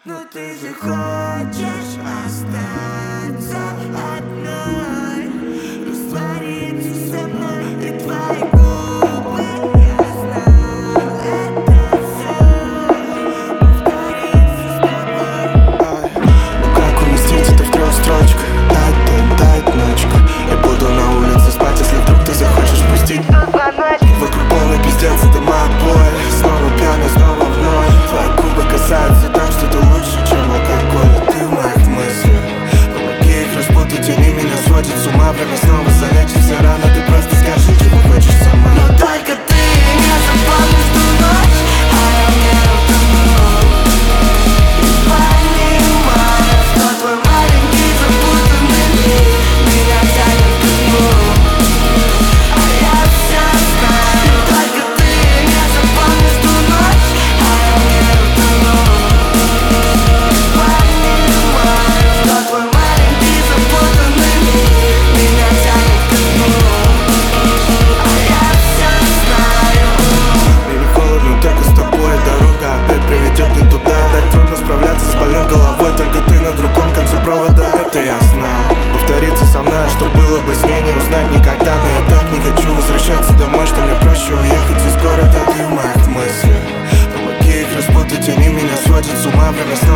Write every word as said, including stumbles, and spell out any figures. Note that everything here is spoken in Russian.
Но ты же хочешь остаться одной, раствориться со мной и твои губы. Я знаю, это все повторится с тобой. Ай, ну как уместить это в трех строчках? Дать, дать, дать ночку. Я буду на улице спать, если вдруг ты захочешь пустить. Вокруг полный пиздец, это моя боль. Снова пьяный, снова вновь. Твои губы касаются так, что ты лучше, чем алкоголь. Ты в моих мыслях, помоги их распутать, они меня сводят с ума. Время снова залечится рано, ты просто скажи, чего хочешь сама. Но только ты не запомнишь ту ночь, а я не утону. И понимаю, что твой маленький запутанный мир меня тянет к дну. А я все знаю, только ты не запомнишь ту ночь, а я не утону. И понимаю, что твой маленький запутанный мир меня тянет к дну. А я все знаю. Мне не холодно, только с тобой дорога опять приведет не туда. Так трудно справляться с больной головой, только ты на другом конце провода. Это я знал, повторится со мной, что было бы с ней не узнать никогда. Но я так не хочу возвращаться домой, что мне проще уехать из города. Ты в моих мыслях, помоги их распутать, они меня сводят с ума. Время снова